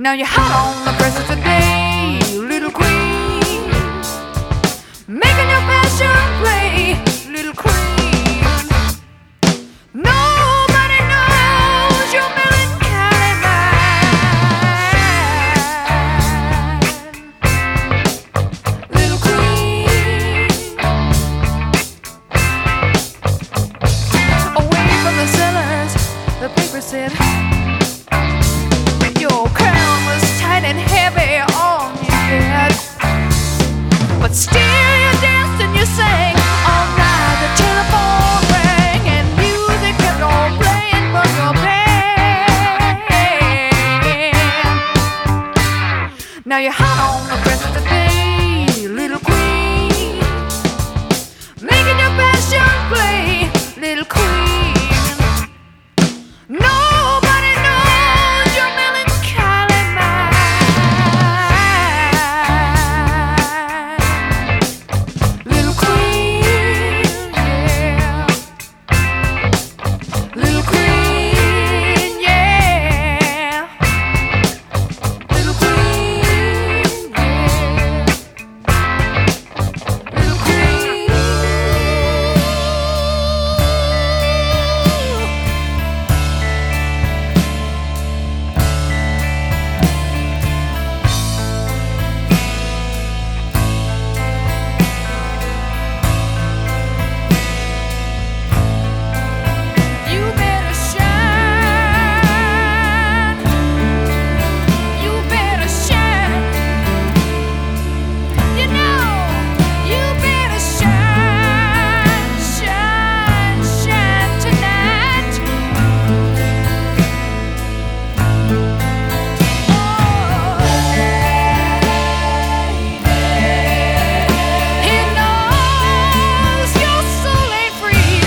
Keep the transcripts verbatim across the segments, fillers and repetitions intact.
Now you're hot on the presses today, little queen, making your passion play, little queen. Nobody knows your melancholy mind, little queen. Away from the cellars, the paper said your crown was tight and heavy on your head, but still you danced and you sang all night. The telephone rang and music kept on playing from your pen. Now you're hot on the press of the day, little queen, making your passion play, little queen. Nobody knows your melancholy mind, little queen, yeah, little queen, yeah, little queen, yeah, little queen. You better shine, you better shine, you know, you better shine, shine, shine tonight. He knows your soul ain't free.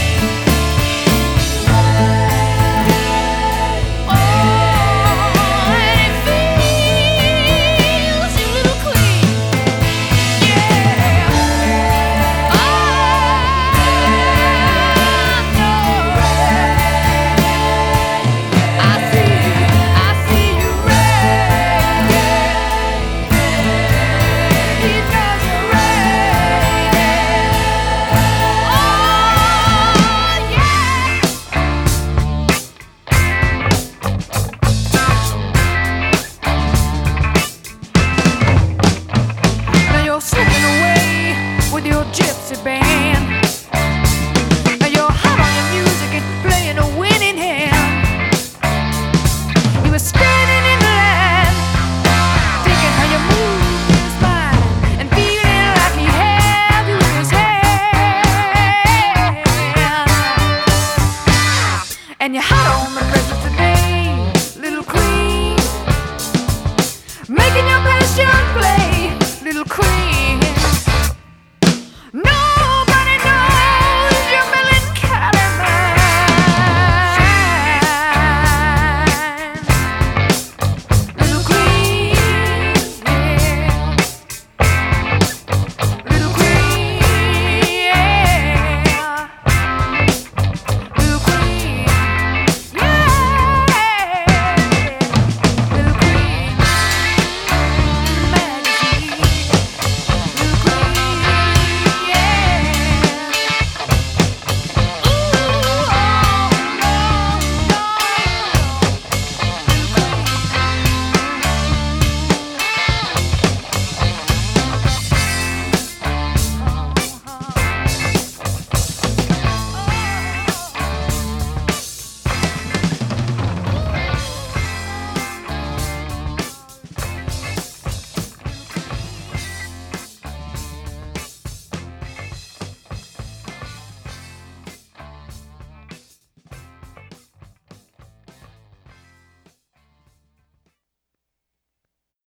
Oh, and he feels you, little queen. Yeah. Oh, no. I see, I see you red. He does you red. Oh, yeah. Now you're slipping away with your gypsy band.